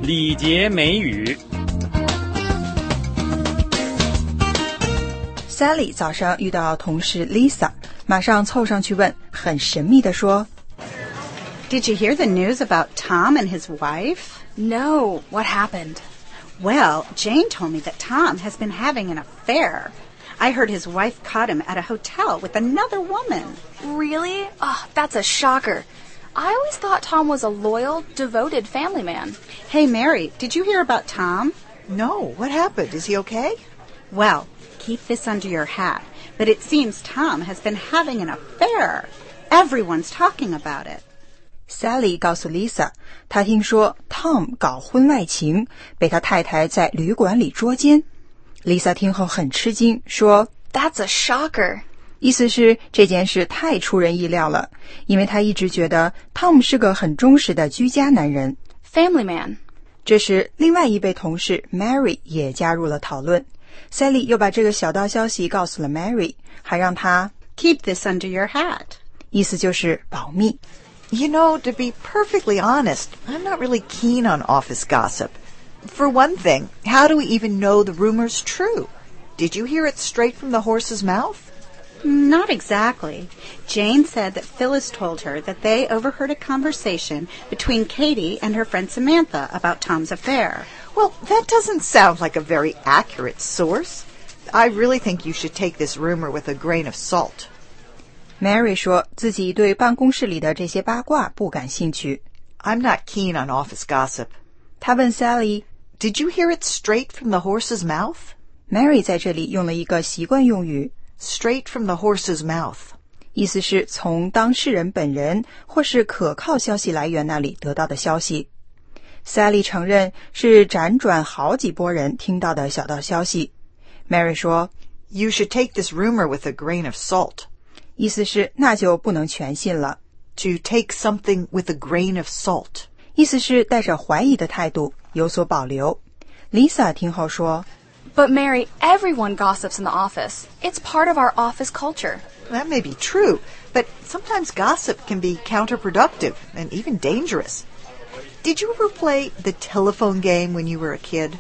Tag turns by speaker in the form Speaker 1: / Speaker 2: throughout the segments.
Speaker 1: 礼节美语。
Speaker 2: Sally 早上遇到同事 Lisa， 马上凑上去问，很神秘地说
Speaker 3: Did you hear the news about Tom and his wife?
Speaker 4: No, what happened?
Speaker 3: Well, Jane told me that Tom has been having an affair. I heard his wife caught him at a hotel with another woman.
Speaker 4: Really? Oh, that's a shocker. I always thought Tom was a loyal, devoted family man.
Speaker 3: Hey, Mary, did you hear about Tom?
Speaker 5: No, what happened? Is he okay?
Speaker 3: Well, keep this under your hat, but it seems Tom has been having an affair. Everyone's talking about it.
Speaker 2: Sally 告诉 Lisa， 她听说 Tom 搞婚外情，被他太太在旅馆里捉奸。Lisa 听后很吃惊，说
Speaker 4: That's a shocker.
Speaker 2: 意思是这件事太出人意料了，因为她一直觉得 Tom 是个很忠实的居家男人。
Speaker 4: Family man.
Speaker 2: 这时另外一位同事 Mary 也加入了讨论。Sally 又把这个小道消息告诉了 Mary， 还让她
Speaker 3: Keep this under your hat.
Speaker 2: 意思就是保密。
Speaker 5: You know, to be perfectly honest, I'm not really keen on office gossip. For one thing, how do we even know the rumor's true? Did you hear it straight from the horse's mouth?
Speaker 3: Not exactly. Jane said that Phyllis told her that they overheard a conversation between Katie and her friend Samantha about Tom's affair.
Speaker 5: Well, that doesn't sound like a very accurate source. I really think you should take this rumor with a grain of salt.
Speaker 2: Mary 说自己对办公室里的这些八卦不感兴趣。
Speaker 5: I'm not keen on office gossip.
Speaker 2: 她问 Sally，
Speaker 5: Did you hear it straight from the horse's mouth?
Speaker 2: Mary 在这里用了一个习惯用语
Speaker 5: Straight from the horse's mouth.
Speaker 2: 意思是从当事人本人或是可靠消息来源那里得到的消息。Sally 承认是辗转好几拨人听到的小道消息。Mary 说
Speaker 5: You should take this rumor with a grain of salt.
Speaker 2: 意思是那就不能全信了。
Speaker 5: To take something with a grain of salt.
Speaker 2: 意思是带着怀疑的态度，有所保留。Lisa 听后说
Speaker 4: But Mary, everyone gossips in the office. It's part of our office culture.
Speaker 5: That may be true, but sometimes gossip can be counterproductive and even dangerous. Did you ever play the telephone game when you were a kid?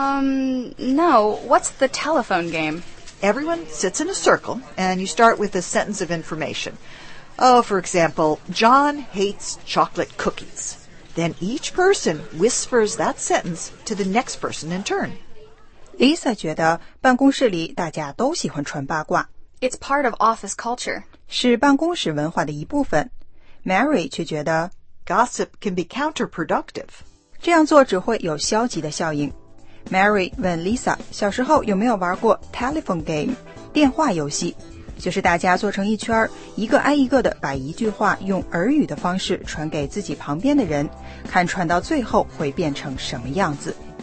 Speaker 4: No. What's the telephone game?
Speaker 5: Everyone sits in a circle, and you start with a sentence of information. Oh, for example, John hates chocolate cookies. Then each person whispers that sentence to the next person in turn.
Speaker 2: Lisa 觉得办公室里大家都喜欢传八卦，
Speaker 4: It's part of office culture.
Speaker 2: 是办公室文化的一部分。Mary 却觉得
Speaker 5: Gossip can be counterproductive.
Speaker 2: 这样做只会有消极的效应。Mary 问 Lisa 小时候有没有玩过 telephone game 电话游戏，就是大家坐成一圈，一个挨一个的把一句话用耳语的方式传给自己旁边的人，看传到最后会变成什么样子。